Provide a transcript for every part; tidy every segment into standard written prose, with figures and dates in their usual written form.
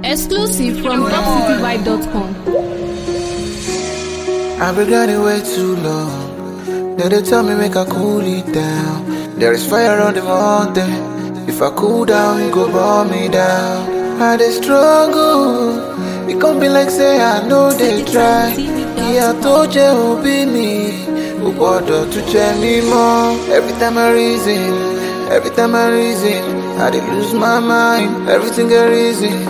Exclusive from topcityvibe.com. I've been running way too long. Now they tell me make I cool it down. There is fire on the mountain. If I cool down, it go burn me down. I dey struggle. It can't be like say I know they try. Yeah, I told you who be me. Who bother to check me more? Every time I reason, I dey lose my mind. Everything a reason.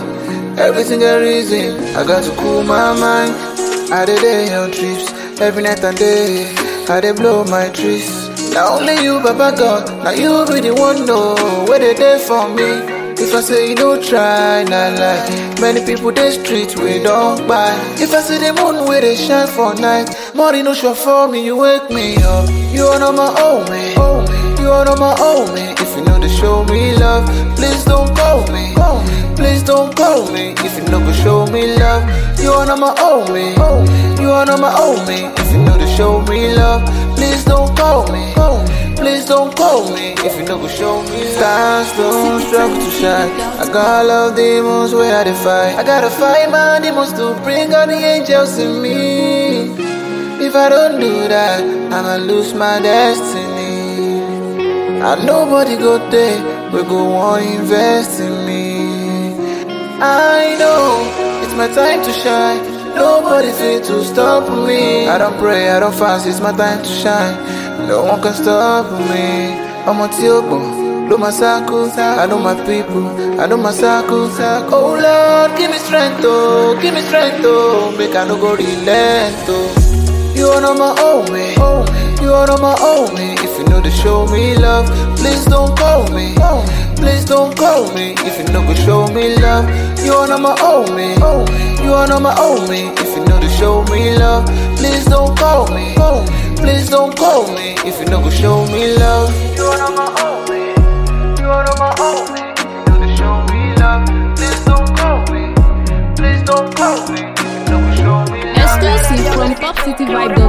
I got to cool my mind. I dey day on trips every night and day. I dey blow my trees. Now only you, Baba God. Now you be the one know where they there for me. If I say you don't try, nah lie. Many people they street we don't buy. If I see the moon where they shine for night, money no show for me, you wake me up. You are not my homie. You are not my homie. If you know to show me love, please don't call me. Please don't call me. If you know to show me love, you are not my homie. You are not my homie. If you know to show me love, please don't call me. Please don't call me if you know go show me love. Stars don't struggle to shine. I got all of demons where I defy. I gotta fight my demons to bring out the angels in me. If I don't do that, I'ma lose my destiny. And nobody go there, we go want invest in me. I know it's my time to shine. Nobody fit to stop me. I don't pray, I don't fast, it's my time to shine. No one can stop me. I'm on Tiobo, do my circles. I know my people, I know my circles. Oh Lord, give me strength, oh, make I no go relent, oh. You are not my homie, you are not my homie. If you know to show me love, please don't call me. Please don't call me if you know to show me love. You are not my homie, you are not my homie. If you know to show me love, please don't call me. Please don't call me if you know to show me love. You are not my homie, you are not my homie. If you know to show me love, please don't call me. Please don't call me if you know to show me love. Exclusive from topcityvibe.com.